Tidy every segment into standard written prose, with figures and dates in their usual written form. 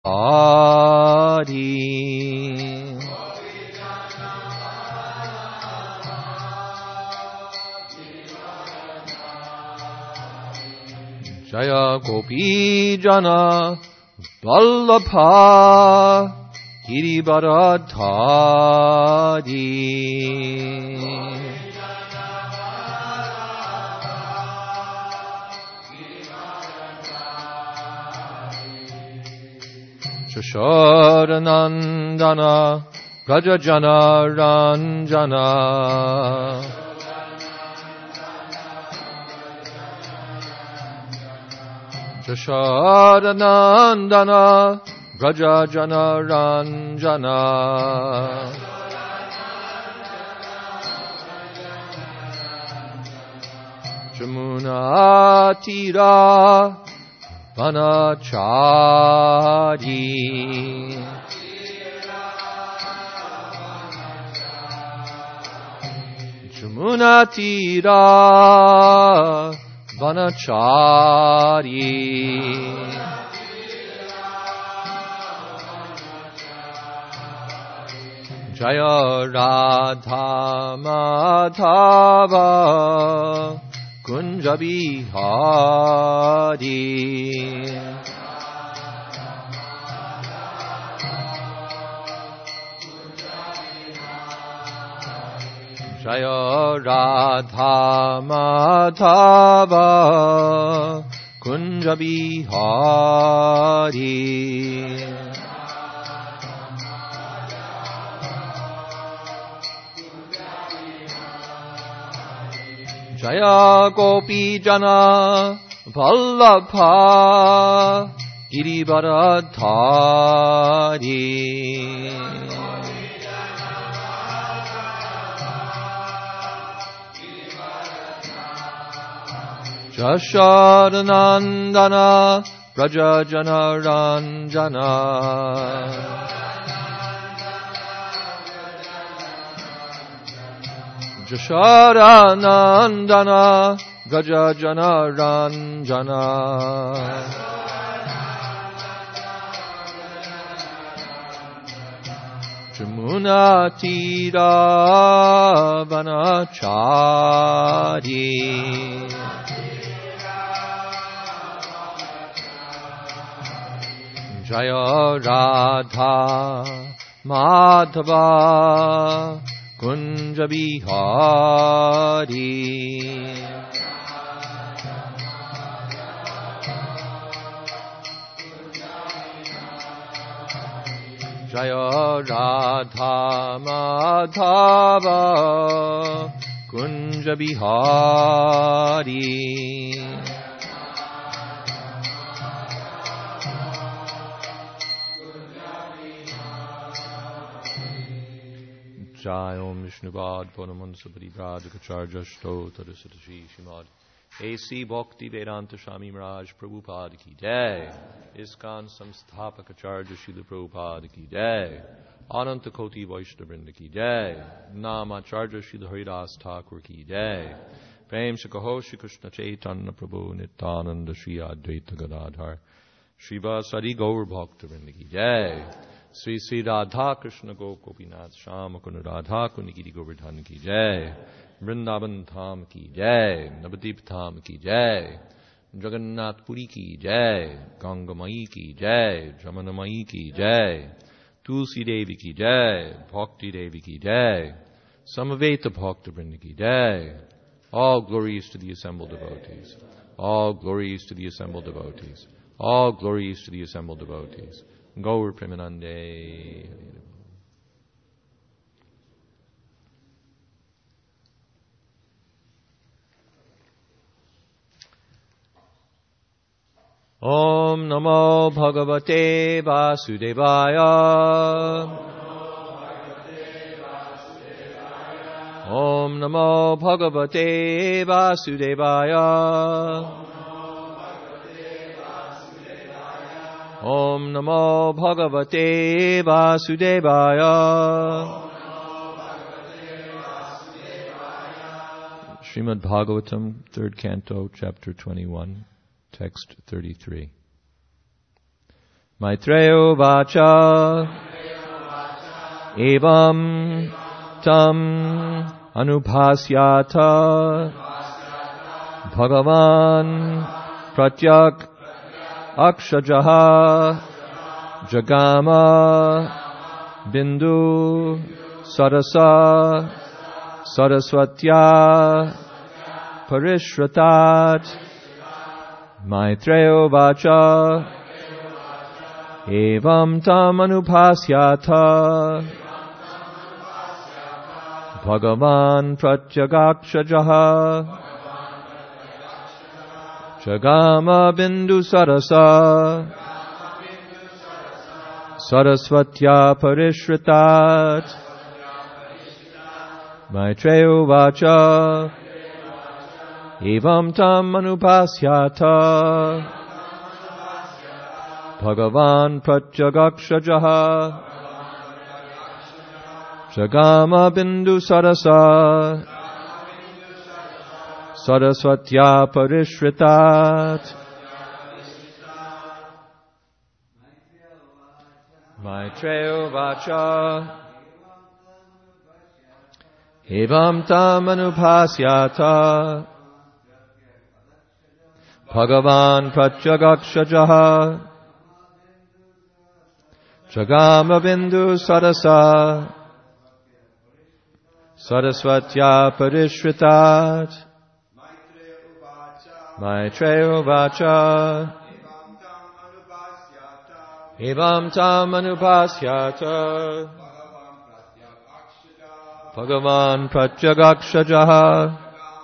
Adi. Jaya Gopi Jana Vallabha Giribharadhari. Jashodanandana Gajajana Ranjana. Jashodanandana Gajajana Ranjana. Jamuna Tira Vanachari. Jamuna Tira Vanachari. Jaya Radha Madhava Kunja Bihari. Jaya Radha Madhava Kunja Bihari. Jaya Gopi Jana Vallabha Giribharadhari. Jashodanandana Rajajana Ranjana. Jashodanandana Gajajana Ranjana. Jamuna Tira Vanachari. Jaya Radha Madhava Kunja Bihari. Jaya Radha Madhava Kunja Bihari. Jai Om Vishnubad Purnamansa Parivraj Kacharya Shtotra Satashi Shimad A.C. Bhakti Vedanta Swami Maharaj Prabhupada Ki Jai. ISKCON Samsthapak Acharya Srila Prabhupada Ki Jai. Ananta Koti Vaishnavrinda Ki Jai. Namacharya Srila Haridas Thakur Ki Jai. Prem Shakaho Shri Krishna Chaitanya Prabhu Nityananda Shri Advaita Gadadhar Srivasadi Gaur Bhaktavrinda Ki Jai. Sri Sri Radha Krishna Gopinath Shama Kund Radha Kunikiri Govardhan Ki Jai. Vrindavan Dham Ki Jai. Navadip Dham Ki Jai. Jagannath Puri Ki Jai. Gangamai Ki Jai. Jamanamai Ki Jai. Tulsi Devi Ki Jai. Bhakti Devi Ki Jai. Samaveta Bhakta Vrinda Ki Jai. All glories to the assembled devotees. All glories to the assembled devotees. All glories to the assembled devotees. Gaur Premanande. Om Namo Bhagavate Vasudevaya. Om Namo Bhagavate Vasudevaya. Om Namo Bhagavate Vasudevaya. Srimad Bhagavatam, 3rd Canto, Chapter 21, Text 33. Maitreyo vacha evam tam anupasyata Bhagavan pratyak akshajaha jagama bindu sarasa saraswatya parishratat Maitreyo vacha evam tam anupasyata Bhagavan pratyagakshajaha jagama bindu sarasa saraswatya parishratat Maitreyo vacha evam tam anupasyata Bhagavan pratyagakshajaha jagama bindu sarasa saraswatya parishratat Maitreyo vacha evam tam anupasyata Bhagavan pratyagakshajaha jagama bindu sarasa saraswatya parishratat Maitreyo vacha evam tam anupasyata Bhagavan pratyagakshajaha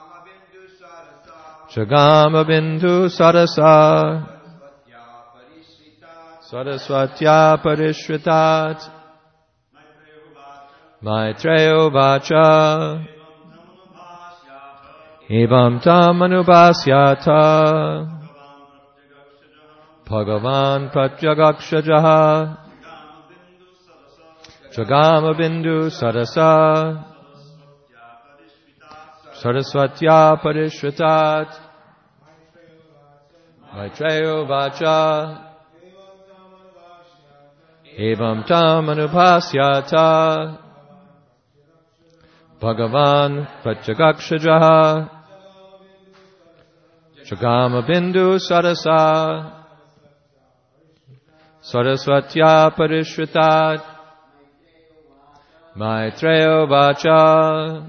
jagama bindu sarasa saraswatya parishratat Maitreyo vacha evam tam anupasyata Bhagavan pratyagakshajaha jagama bindu sarasa saraswatya parishratat Maitreyo vacha evam tam anupasyata Bhagavan pratyagakshajaha jagama bindu sarasa saraswatya parishratat Maitreyo vacha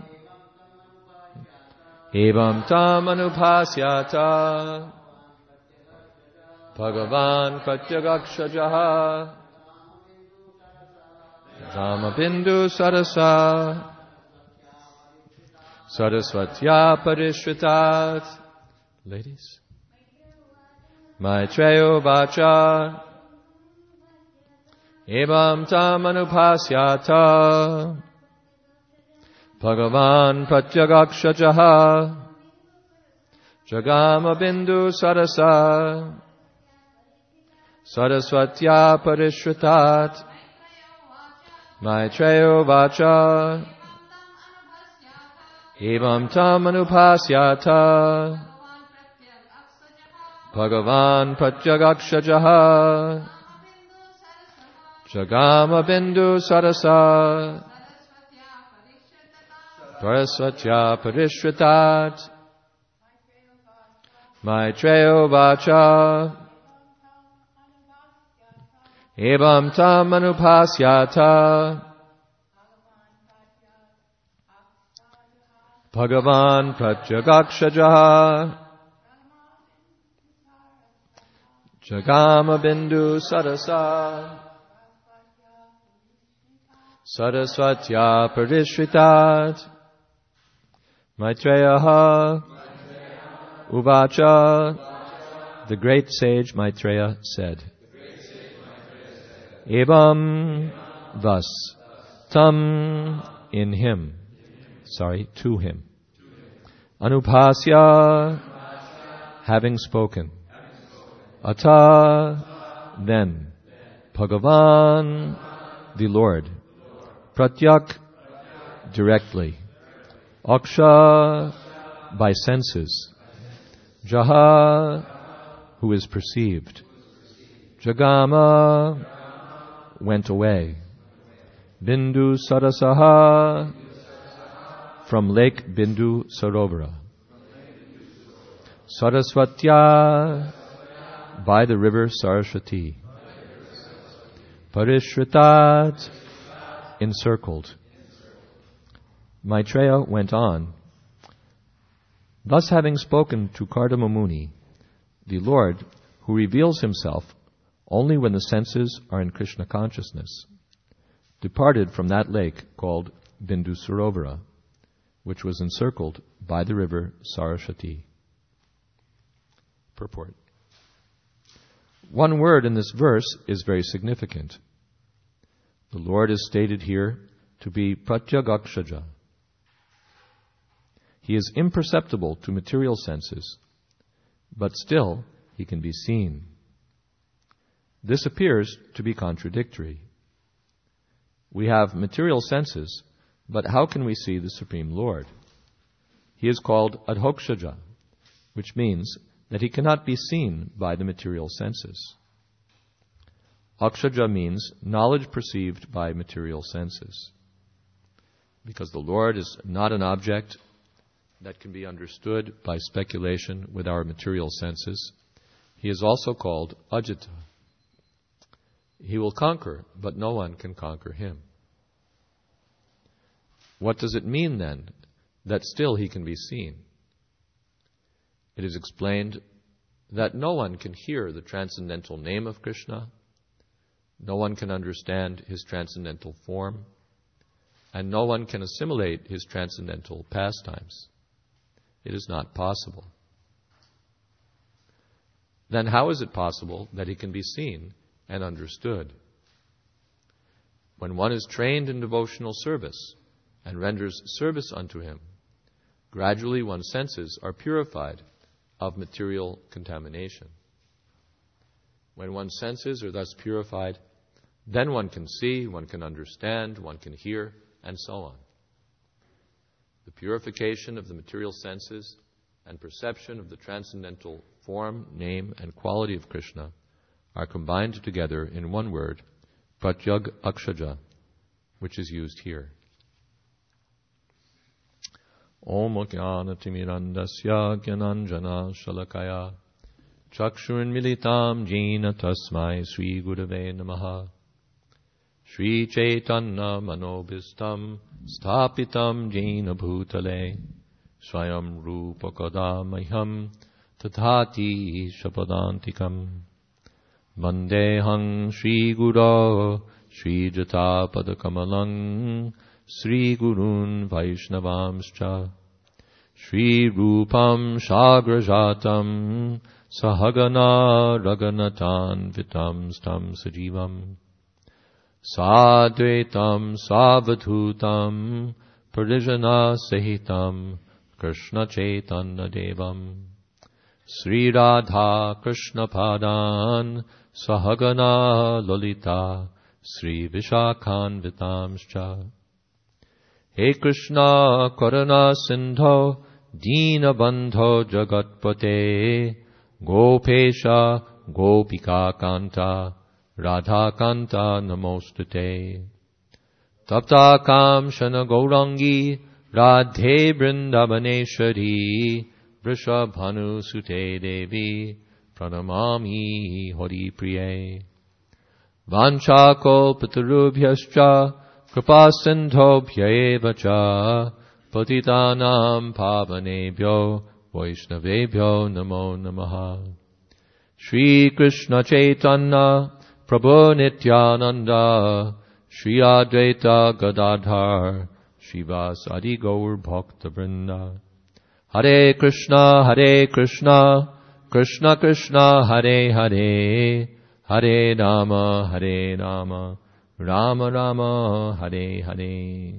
evam tam anupasyata Bhagavan pratyagakshajaha jagama bindu sarasa saraswatya parishratat. Ladies. Maitreyo vacha evam tam anupasyata Bhagavan pratyagakshajaha jagama bindu sarasa saraswatya parishratat Maitreyo vacha evam tam anupasyata Bhagavan pratyagakshajaha jagama bindu sarasa saraswatya parishratat Maitreyo vacha evam tam anupasyata Bhagavan pratyagakshajaha jagama bindu sarasa saraswatya parishratat Maitreya uvacha. The great sage Maitreya said, evam, thus, tam, in him, to him, anupasya, having spoken, ata, then, Bhagavan, the Lord, pratyak, directly, aksha, by senses, jaha, who is perceived, Jagama went away. Bindu Sarasaha from Lake Bindu Sarovara. Sarasvatya by the river Saraswati. Parishritat encircled. Maitreya went on. Thus having spoken to Kardama Muni, the Lord, who reveals himself only when the senses are in Krishna consciousness, departed from that lake called Bindu Sarovara, which was encircled by the river Saraswati. Purport. One word in this verse is very significant. The Lord is stated here to be Pratyagakshaja. He is imperceptible to material senses, but still he can be seen. This appears to be contradictory. We have material senses, but how can we see the Supreme Lord? He is called Adhokshaja, which means that he cannot be seen by the material senses. Akshaja means knowledge perceived by material senses. Because the Lord is not an object that can be understood by speculation with our material senses, he is also called Ajita. He will conquer, but no one can conquer him. What does it mean then that still he can be seen? It is explained that no one can hear the transcendental name of Krishna, no one can understand his transcendental form, and no one can assimilate his transcendental pastimes. It is not possible. Then how is it possible that he can be seen and understood? When one is trained in devotional service and renders service unto him, gradually one's senses are purified of material contamination. When one's senses are thus purified, then one can see, one can understand, one can hear, and so on. The purification of the material senses and perception of the transcendental form, name, and quality of Krishna are combined together in one word, Pratyag Akshaja, which is used here. Om Jnana Timirandasya Gyananjana Shalakaya Chakshurun Militam Jena Tasmai Sri Gurave Namaha Sri Chaitanya Manobhistam Sthapitam Jena Bhutale Swayam Rupa Kadamaham Tathati Shapadantikam Vandehang Sri Guru Sri Jatapada Kamalang Sri Gurun Vaishnavamscha Sri Rupam Shagrajatam Sahagana Raganatan Vitam Stam Sajivam Sadvetam Savadhutam Parijana Sahitam Krishna Chaitanya Devam Sri Radha Krishna Padan Sahagana Lolita Sri Vishakhan Vitamscha He Krishna Karuna Sindho Dina Bandho Jagatpate Gopesha Gopika Kanta Radha Kanta Namostate Tapta Kamshana Gaurangi Radhe Vrindavaneshwari Vrishabhanu Sute Devi Pranamami Hari Priye Vanchako Patarubhyascha Kripa Sindho Bhyaeva Cha Patitanam Pavanebhyo Vaishnavebhyo Namo Namaha Shri Krishna Chaitanya Prabhu Nityananda Shri Advaita Gadadhar Shivasadi Gaur Bhakta Vrinda Hare Krishna Krishna Krishna Hare Hare Hare Rama Rama Rama Hare Hare.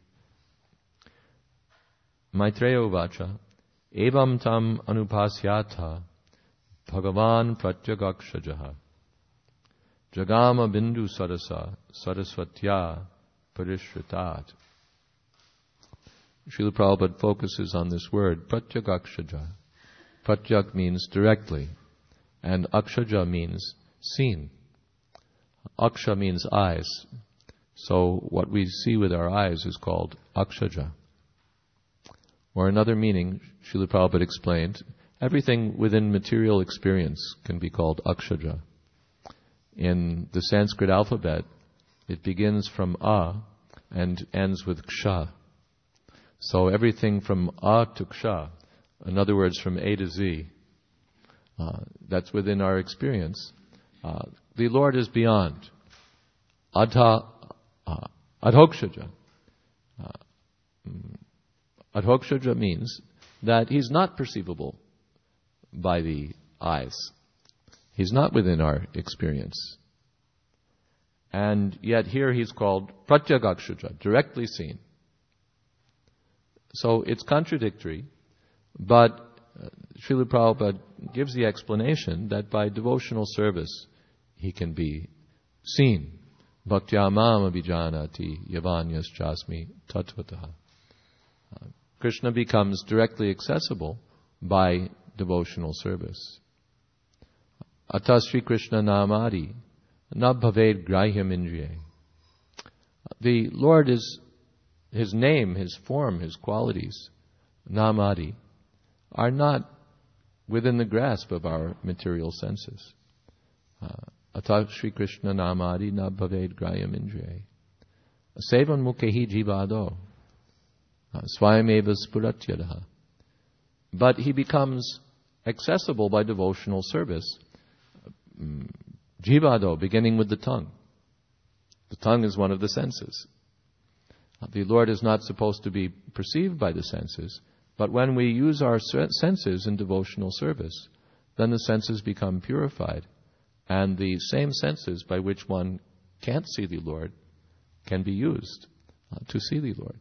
Maitreya Uvacha Evam tam anupasyatha Bhagavan Pratyagakshajaha Jagama Bindu Sarasa Sarasvatya Parishritat. Srila Prabhupada focuses on this word, Pratyagakshaja. Pratyag means directly, and Akshaja means seen. Aksha means eyes. So what we see with our eyes is called Akshaja. Or another meaning, Srila Prabhupada explained, everything within material experience can be called Akshaja. In the Sanskrit alphabet, it begins from A and ends with Ksha. So everything from A to Ksha, in other words, from A to Z, that's within our experience. The Lord is beyond. Adhokshaja. Adhokshaja means that He's not perceivable by the eyes. He's not within our experience. And yet here He's called Pratyagakshaja, directly seen. So it's contradictory, but Srila Prabhupada gives the explanation that by devotional service He can be seen. Bhaktya mam abhijanati yavanyas jasmi tatvataha. Krishna becomes directly accessible by devotional service. Atas Sri Krishna namadi na bhaved grahyam indriye. The Lord is, His name, His form, His qualities, namadi, are not within the grasp of our material senses. Atas Sri Krishna namadi na bhaved grahyam indriye. Sevan mukhehi jivado. Swayameva spuratyadaha. But He becomes accessible by devotional service. Jivado, beginning with the tongue. The tongue is one of the senses. The Lord is not supposed to be perceived by the senses, but when we use our senses in devotional service, then the senses become purified, and the same senses by which one can't see the Lord can be used to see the Lord.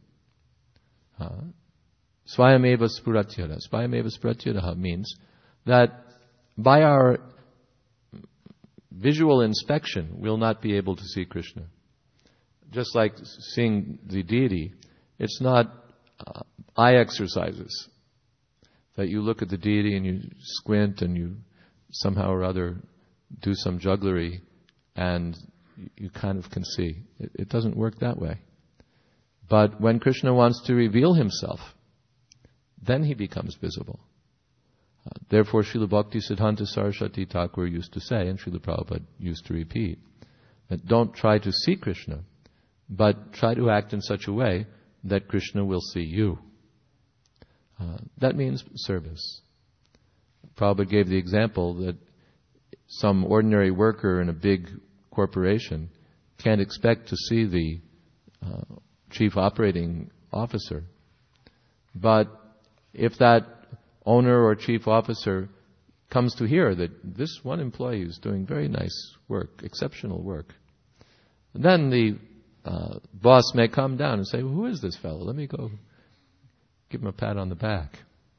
Swayameva spuratyada. Swayameva spuratyada means that by our visual inspection, we'll not be able to see Krishna. Just like seeing the deity, it's not eye exercises. That you look at the deity and you squint and you somehow or other do some jugglery and you kind of can see. It doesn't work that way. But when Krishna wants to reveal Himself, then He becomes visible. Therefore, Srila Bhakti Siddhanta Saraswati Thakur used to say, and Srila Prabhupada used to repeat, that don't try to see Krishna, but try to act in such a way that Krishna will see you. That means service. Prabhupada gave the example that some ordinary worker in a big corporation can't expect to see the chief operating officer. But if that owner or chief officer comes to hear that this one employee is doing very nice work, exceptional work, then the boss may come down and say, well, who is this fellow? Let me go give him a pat on the back.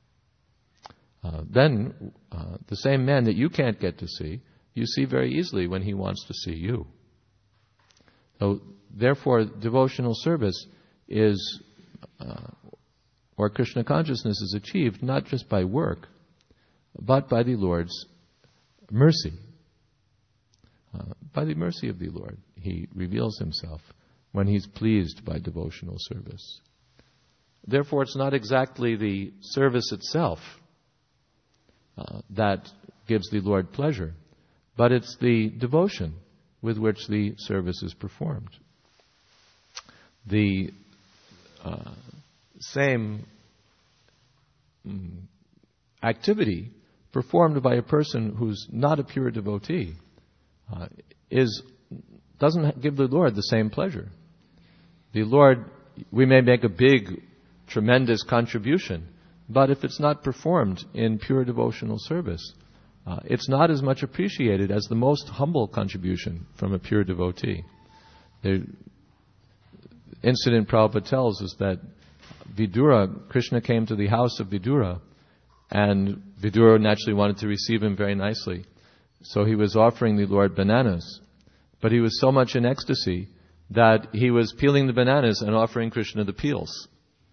Then the same man that you can't get to see, you see very easily when he wants to see you. So therefore, devotional service is, or Krishna consciousness is achieved not just by work, but by the Lord's mercy. By the mercy of the Lord, He reveals Himself when He's pleased by devotional service. Therefore, it's not exactly the service itself that gives the Lord pleasure, but it's the devotion with which the service is performed. The same activity performed by a person who's not a pure devotee doesn't give the Lord the same pleasure. The Lord, we may make a big, tremendous contribution, but if it's not performed in pure devotional service, it's not as much appreciated as the most humble contribution from a pure devotee. The incident Prabhupada tells is that Vidura, Krishna came to the house of Vidura, and Vidura naturally wanted to receive him very nicely. So he was offering the Lord bananas. But he was so much in ecstasy that he was peeling the bananas and offering Krishna the peels.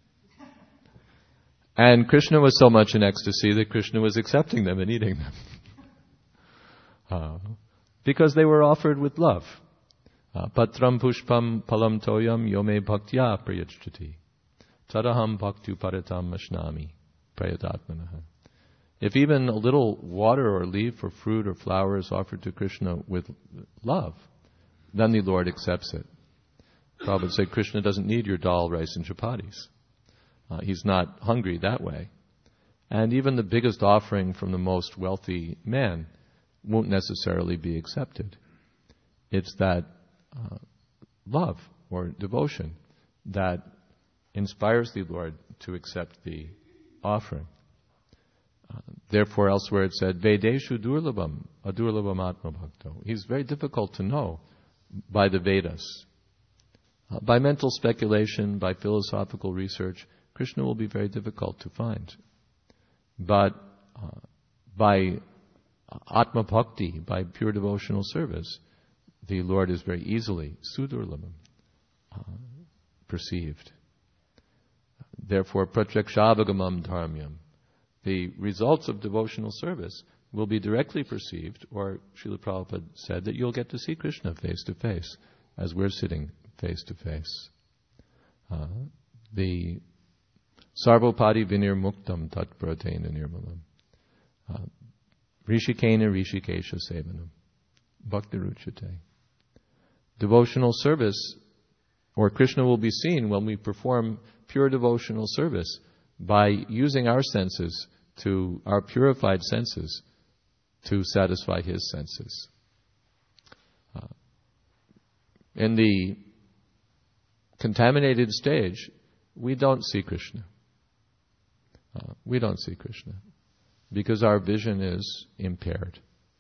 And Krishna was so much in ecstasy that Krishna was accepting them and eating them. Because they were offered with love. Patram pushpam palam toyam yome bhaktya prayachati. Tadaham bhaktu paratam mashnami prayadatmanaha. If even a little water or leaf or fruit or flower is offered to Krishna with love, then the Lord accepts it. Prabhupada said Krishna doesn't need your dal, rice, and chapatis. He's not hungry that way. And even the biggest offering from the most wealthy man won't necessarily be accepted. It's that love or devotion that inspires the Lord to accept the offering. Therefore, elsewhere it said, Vedeshu durlabam, adurlabam atma bhakto. He's very difficult to know by the Vedas. By mental speculation, by philosophical research, Krishna will be very difficult to find. But by atma bhakti, by pure devotional service, the Lord is very easily sudurlabam perceived. Therefore, pratyakshavagamam dharmyam. The results of devotional service will be directly perceived, or Srila Prabhupada said that you'll get to see Krishna face to face, as we're sitting face to face. The sarvopadi vinir muktam tat pratena nirmalam. Rishikena rishikesha sevanam. Bhakti ruchate. Devotional service, or Krishna will be seen when we perform pure devotional service by using our senses, our purified senses, to satisfy His senses. In the contaminated stage, we don't see Krishna. We don't see Krishna because our vision is impaired.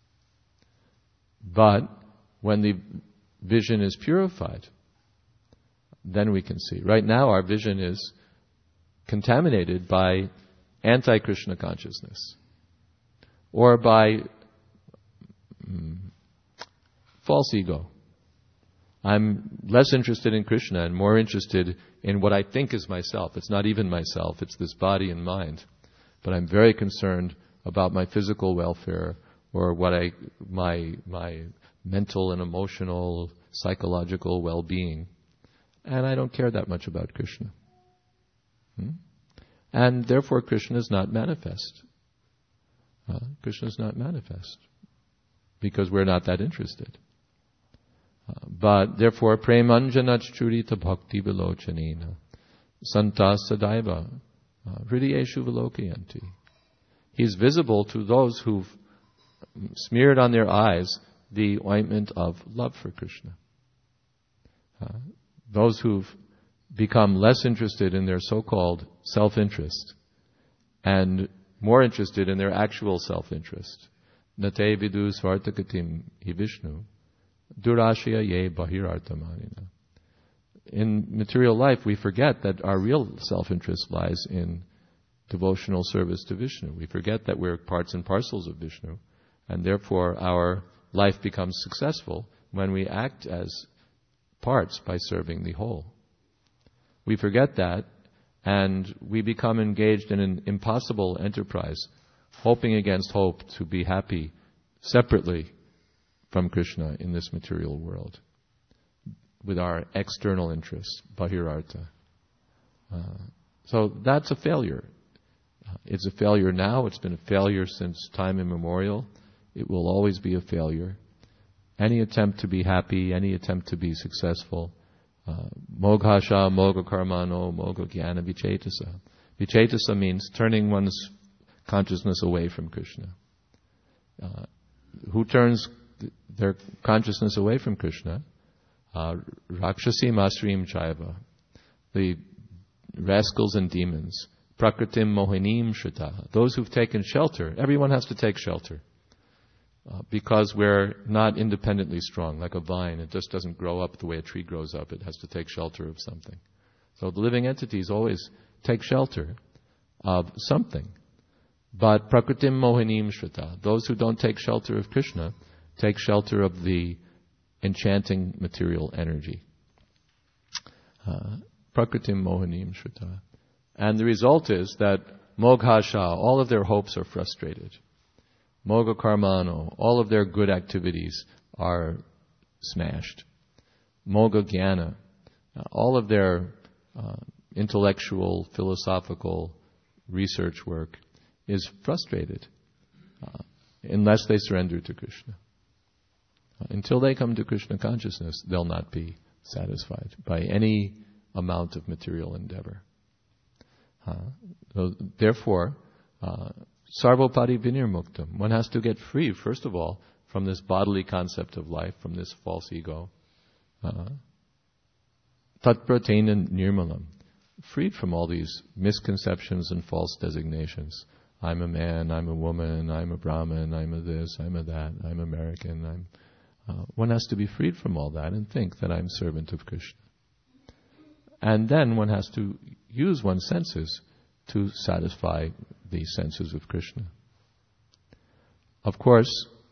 But when the vision is purified, then we can see. Right now our vision is contaminated by anti-Krishna consciousness or by false ego. I'm less interested in Krishna and more interested in what I think is myself. It's not even myself, it's this body and mind. But I'm very concerned about my physical welfare or my mental and emotional, psychological well-being. And I don't care that much about Krishna. And therefore Krishna is not manifest. Krishna is not manifest because we're not that interested. But therefore, premanjanachurita bhakti vilochanina santa sadaiva hridayeshu vilokayanti. He's visible to those who've smeared on their eyes the ointment of love for Krishna. Those who've become less interested in their so-called self-interest and more interested in their actual self-interest. Nate vidu svartakatim hi Vishnu durashya ye bahirartamanina. In material life, we forget that our real self-interest lies in devotional service to Vishnu. We forget that we're parts and parcels of Vishnu, and therefore our life becomes successful when we act as parts by serving the whole. We forget that, and we become engaged in an impossible enterprise, hoping against hope to be happy separately from Krishna in this material world, with our external interests, bahirartha. So that's a failure. It's a failure now. It's been a failure since time immemorial. It will always be a failure. Any attempt to be happy, any attempt to be successful, moghasha, mogha karmano, mogha jnana vicetasa. Vicetasa means turning one's consciousness away from Krishna. Who turns their consciousness away from Krishna? Rakshasi masrim chaiva. The rascals and demons. Prakritim mohinim shrita. Those who've taken shelter. Everyone has to take shelter. Because we're not independently strong, like a vine. It just doesn't grow up the way a tree grows up. It has to take shelter of something. So the living entities always take shelter of something. But prakritim mohinim shrita. Those who don't take shelter of Krishna take shelter of the enchanting material energy. Prakritim mohinim shrita. And the result is that moghasha, all of their hopes are frustrated. Mogha karmano, all of their good activities are smashed. Moga Jnana, all of their intellectual, philosophical research work is frustrated unless they surrender to Krishna. Until they come to Krishna consciousness, they'll not be satisfied by any amount of material endeavor. So therefore, sarvopati vinirmuktam, one has to get free, first of all, from this bodily concept of life, from this false ego. Tatpratena nirmalam, freed from all these misconceptions and false designations. I'm a man, I'm a woman, I'm a Brahmin, I'm a this, I'm a that, I'm American. One has to be freed from all that and think that I'm servant of Krishna. And then one has to use one's senses to satisfy the senses of Krishna. Of course,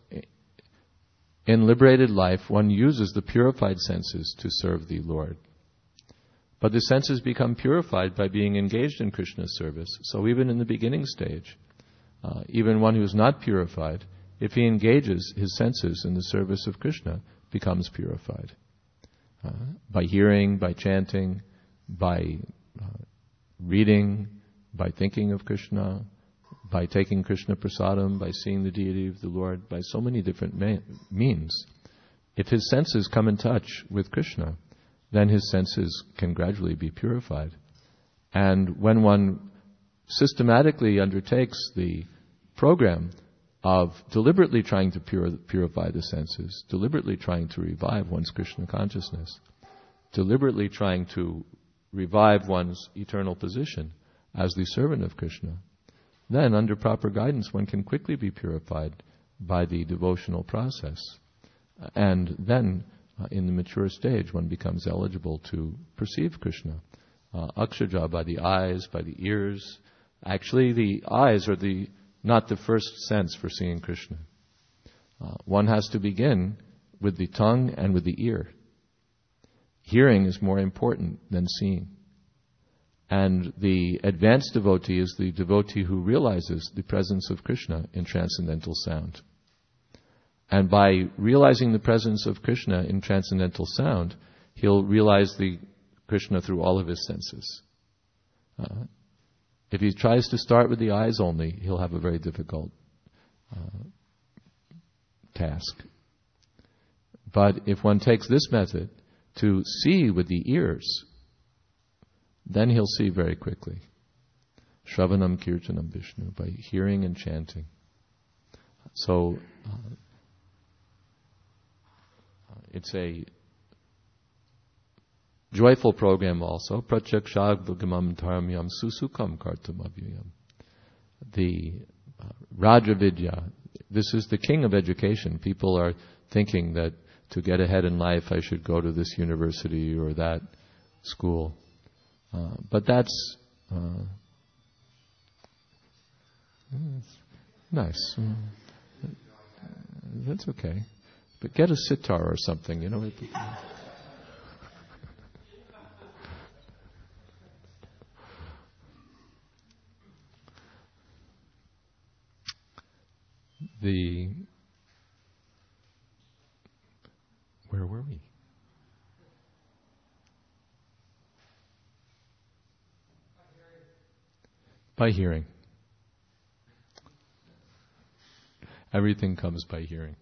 in liberated life, one uses the purified senses to serve the Lord. But the senses become purified by being engaged in Krishna's service. So even in the beginning stage, even one who is not purified, if he engages his senses in the service of Krishna, becomes purified. By hearing, by chanting, by reading, by thinking of Krishna, by taking Krishna prasadam, by seeing the deity of the Lord, by so many different means. If his senses come in touch with Krishna, then his senses can gradually be purified. And when one systematically undertakes the program of deliberately trying to purify the senses, deliberately trying to revive one's Krishna consciousness, deliberately trying to revive one's eternal position as the servant of Krishna, then under proper guidance one can quickly be purified by the devotional process. And then in the mature stage one becomes eligible to perceive Krishna. Akshaja, by the eyes, by the ears. Actually the eyes are not the first sense for seeing Krishna. One has to begin with the tongue and with the ear. Hearing is more important than seeing. And the advanced devotee is the devotee who realizes the presence of Krishna in transcendental sound. And by realizing the presence of Krishna in transcendental sound, he'll realize the Krishna through all of his senses. If he tries to start with the eyes only, he'll have a very difficult task. But if one takes this method to see with the ears, then he'll see very quickly. Shravanam Kirtanam Vishnu, by hearing and chanting. So, it's a joyful program also. Pratyakshagvagamam dharmyam susukam kartamavyam. The Raja Vidya, this is the king of education. People are thinking that to get ahead in life I should go to this university or that school. But that's nice. That's okay. But get a sitar or something, you know. Where were we? By hearing. Everything comes by hearing.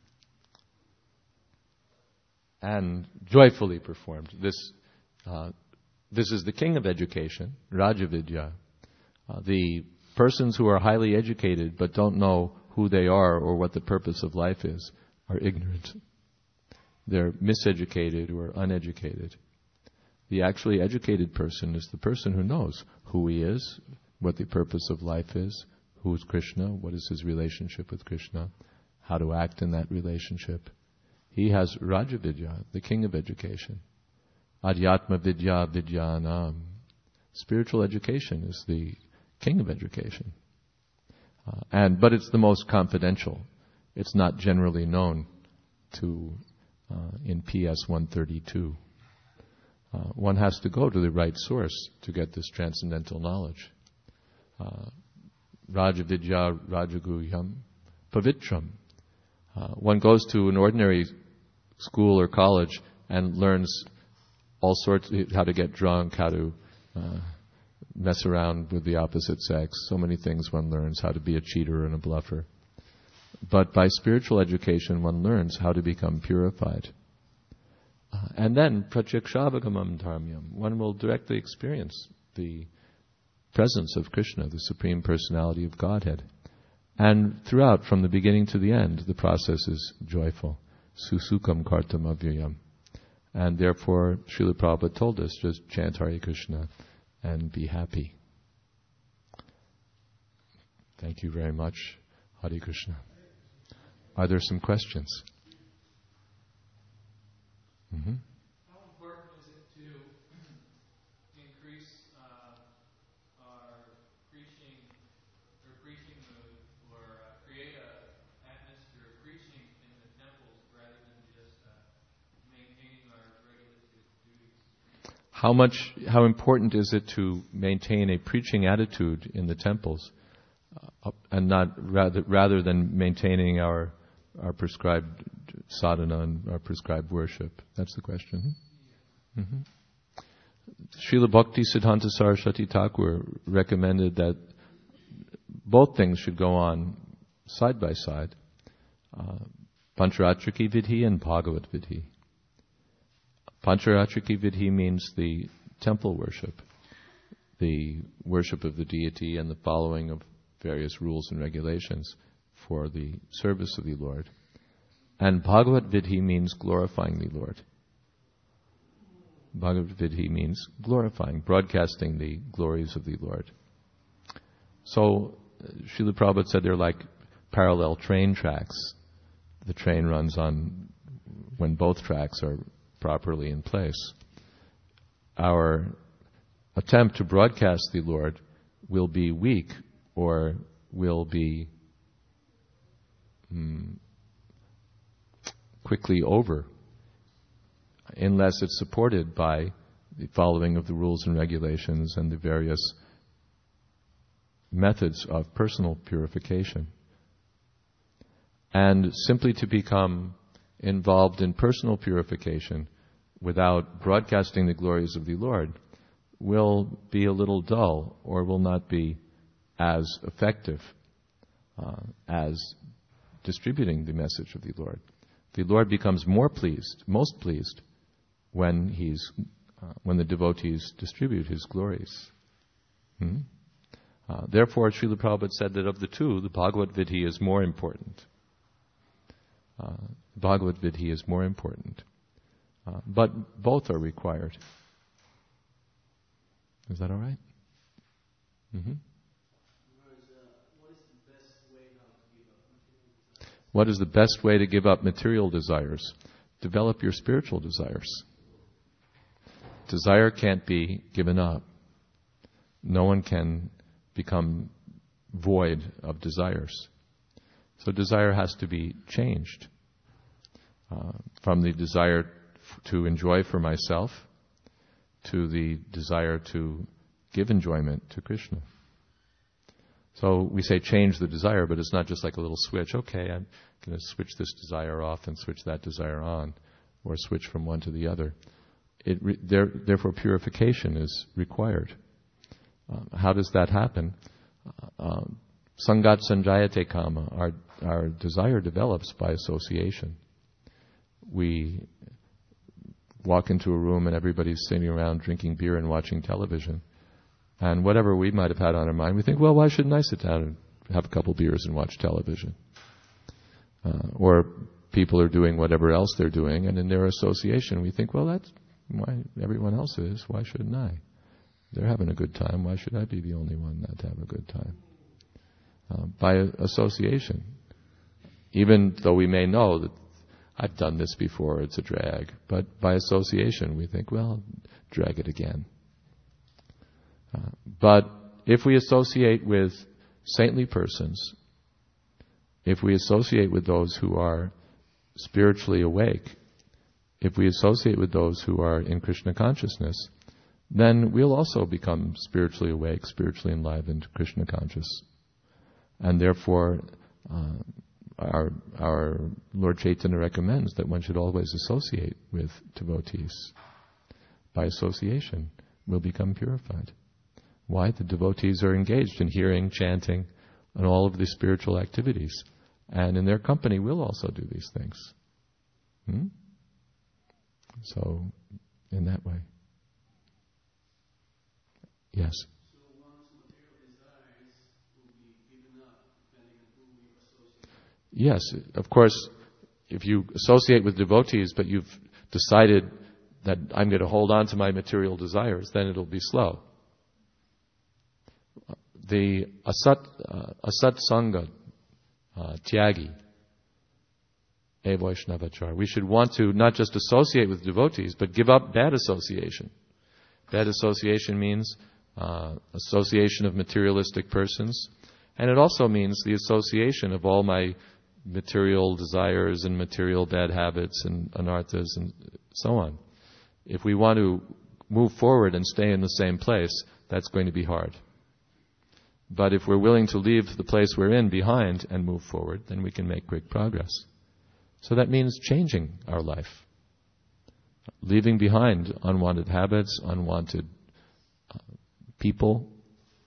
And joyfully performed. This is the king of education, Raja Vidya. The persons who are highly educated but don't know who they are or what the purpose of life is are ignorant. They're miseducated or uneducated. The actually educated person is the person who knows who he is, what the purpose of life is, who is Krishna, what is his relationship with Krishna, how to act in that relationship. He has Raja Vidya, the king of education. Adhyatma Vidya Vidyanam. Spiritual education is the king of education. But it's the most confidential. It's not generally known to in PS 132. One has to go to the right source to get this transcendental knowledge. Raja Vidya Rajaguhyam Pavitram. One goes to an ordinary school or college and learns all sorts, how to get drunk, how to mess around with the opposite sex. So many things one learns, how to be a cheater and a bluffer. But by spiritual education, one learns how to become purified. And then, pratyakshavagaman dharmyam, one will directly experience the presence of Krishna, the Supreme Personality of Godhead. And throughout, from the beginning to the end, the process is joyful. Susukam kartam avyayam. And therefore, Srila Prabhupada told us, just chant Hare Krishna and be happy. Thank you very much. Hare Krishna. Are there some questions? Mm-hmm. How important is it to increase our preaching, or create an atmosphere of preaching in the temples rather than just maintaining our regular duties? How important is it to maintain a preaching attitude in the temples, and not rather than maintaining our prescribed sadhana and our prescribed worship? That's the question. Mm-hmm. Srila Bhakti Siddhanta Saraswati Thakur recommended that both things should go on side by side. Pancharatriki Vidhi and Bhagavat Vidhi. Pancharatriki Vidhi means the temple worship, the worship of the deity and the following of various rules and regulations for the service of the Lord. And Bhagavat Vidhi means glorifying the Lord. Bhagavat Vidhi means glorifying, broadcasting the glories of the Lord. So, Srila Prabhupada said they're like parallel train tracks. The train runs on when both tracks are properly in place. Our attempt to broadcast the Lord will be weak or will be quickly over unless it's supported by the following of the rules and regulations and the various methods of personal purification. And simply to become involved in personal purification without broadcasting the glories of the Lord will be a little dull or will not be as effective as distributing the message of the Lord. The Lord becomes more pleased, most pleased, when the devotees distribute His glories. Therefore, Srila Prabhupada said that of the two, the Bhagavat Vidhi is more important. Bhagavat Vidhi is more important. But both are required. Is that all right? Mm-hmm. What is the best way to give up material desires? Develop your spiritual desires. Desire can't be given up. No one can become void of desires. So desire has to be changed from the desire to enjoy for myself to the desire to give enjoyment to Krishna. So we say change the desire, but it's not just like a little switch. Okay, I'm going to switch this desire off and switch that desire on, or switch from one to the other. Therefore, purification is required. How does that happen? Sangat sanjayate kama. Our desire develops by association. We walk into a room and everybody's sitting around drinking beer and watching television. And whatever we might have had on our mind, we think, well, why shouldn't I sit down and have a couple beers and watch television? Or people are doing whatever else they're doing, and in their association we think, well, that's why everyone else is. Why shouldn't I? They're having a good time. Why should I be the only one not to have a good time? By association. Even though we may know that I've done this before, it's a drag. But by association we think, well, drag it again. But if we associate with saintly persons, if we associate with those who are spiritually awake, if we associate with those who are in Krishna consciousness, then we'll also become spiritually awake, spiritually enlivened, Krishna conscious. And therefore, our Lord Chaitanya recommends that one should always associate with devotees. By association, we'll become purified. Why? The devotees are engaged in hearing, chanting, and all of the spiritual activities. And in their company, we'll also do these things. So, in that way. Yes? So one's material desires will be given up depending on who we associate. Yes, of course, if you associate with devotees, but you've decided that I'm going to hold on to my material desires, then it'll be slow. The asat sangha, tyagi, e Vaishnavachar. We should want to not just associate with devotees, but give up bad association. Bad association means association of materialistic persons, and it also means the association of all my material desires and material bad habits and anarthas and so on. If we want to move forward and stay in the same place, that's going to be hard. But if we're willing to leave the place we're in behind and move forward, then we can make great progress. So that means changing our life. Leaving behind unwanted habits, unwanted people,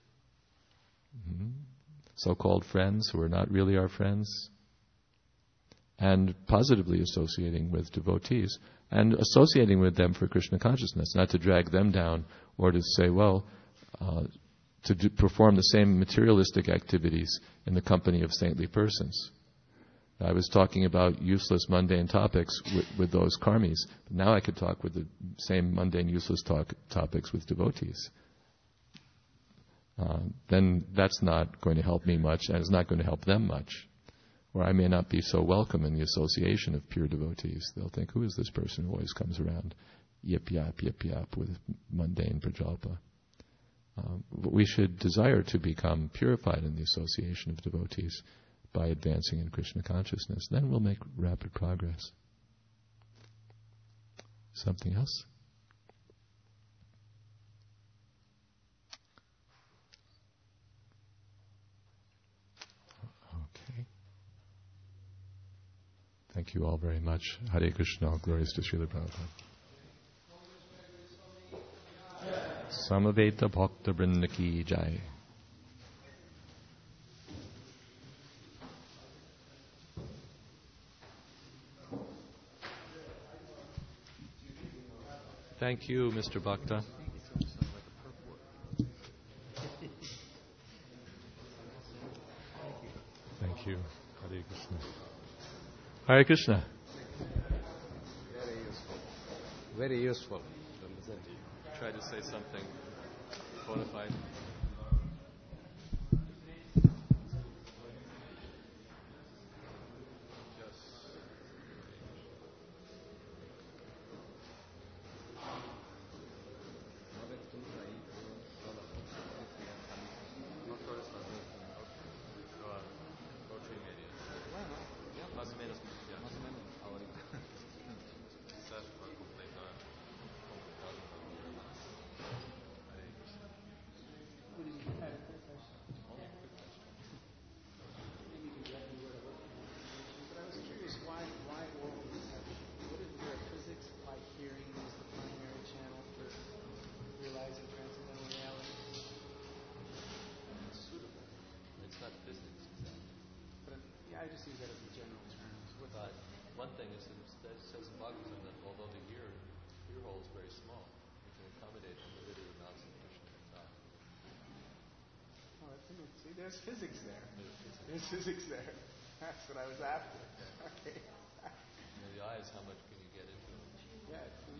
so-called friends who are not really our friends, and positively associating with devotees, and associating with them for Krishna consciousness, not to drag them down or to say, perform the same materialistic activities in the company of saintly persons. I was talking about useless, mundane topics with those karmis. Now I could talk with the same mundane, useless topics with devotees. Then that's not going to help me much, and it's not going to help them much. Or I may not be so welcome in the association of pure devotees. They'll think, who is this person who always comes around yip yap with mundane prajalpa? But we should desire to become purified in the association of devotees by advancing in Krishna consciousness. Then we'll make rapid progress. Something else? Okay. Thank you all very much. Hare Krishna. Glories to Srila Prabhupada. Samaveta Bhakta Vrinda Ki Jai. Thank you, Mr. Bhakta. Thank you. Hare Krishna. Hare Krishna. Very useful. Very useful. Try to say something bona fide. I just use that as a general term. But one thing is that it says in Bhagavatam that although the ear hole is very small, it can accommodate unlimited amounts of Krishna thought. Oh, see, there's physics there. There's physics there. That's what I was after. Okay. The eyes, how much can you get into them? Yeah,